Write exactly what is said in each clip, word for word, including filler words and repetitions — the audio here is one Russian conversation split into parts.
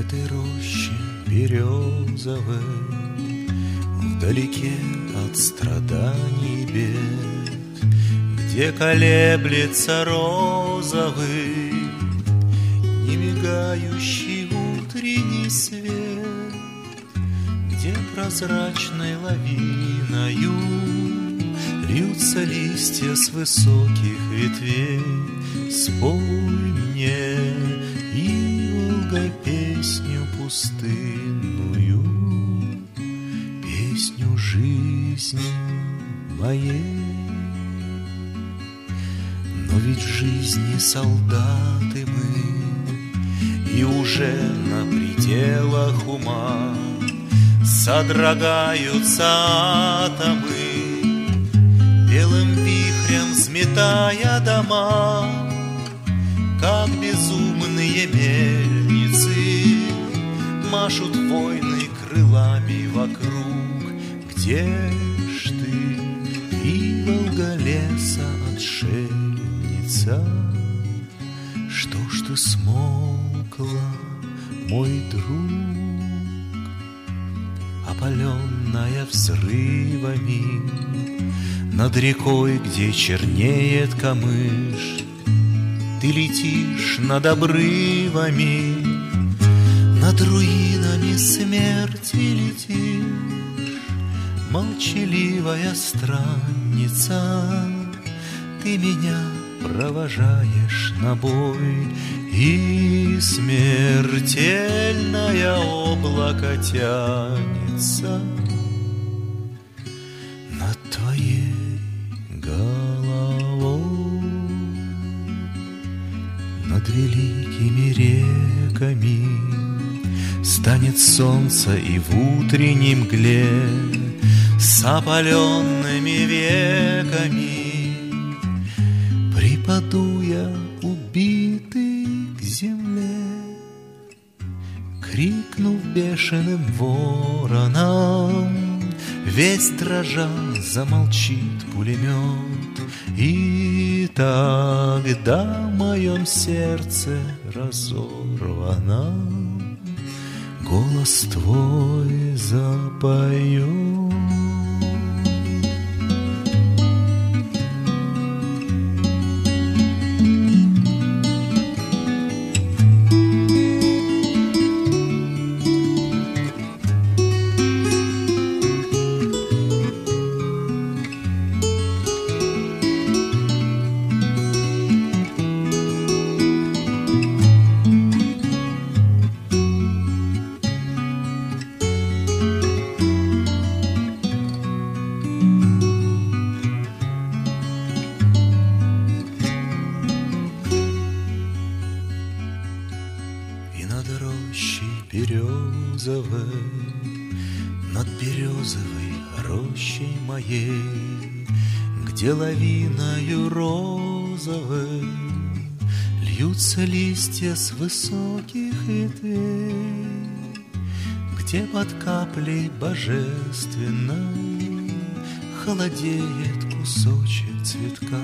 этой роще березовой, вдалеке от страданий бед, где колеблется розовый, немигающий утренний свет, где прозрачной лавиною льются листья с высоких ветвей. Спой мне, Иволга, песню пустынную, песню жизни моей. Но ведь в жизни солдаты мы, и уже на пределах ума содрогаются атомы, белым вихрем взметая дома, как безумные мельницы машут войны крылами вокруг. Где ж ты, Иволга, леса отшельница? Что ж ты смолкла, мой друг? Опаленная взрывами над рекой, где чернеет камыш, ты летишь над обрывами, над руинами смерти летишь, молчаливая странница. Ты меня провожаешь на бой, и смертельное облако тянется над твоей головой. Над великими реками станет солнце, и в утренней мгле с опаленными веками припаду я, убитый, к земле, крикнув бешеным вороном, весь дрожа замолчит пулемет. И тогда в моем сердце разорвано голос твой запоет. Березовой, над березовой рощей моей, где лавиною розовой льются листья с высоких ветвей, где под каплей божественной холодеет кусочек цветка.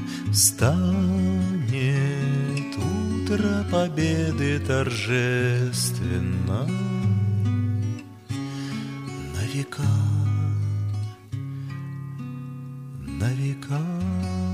Встанет утро победы торжественно на века, на века.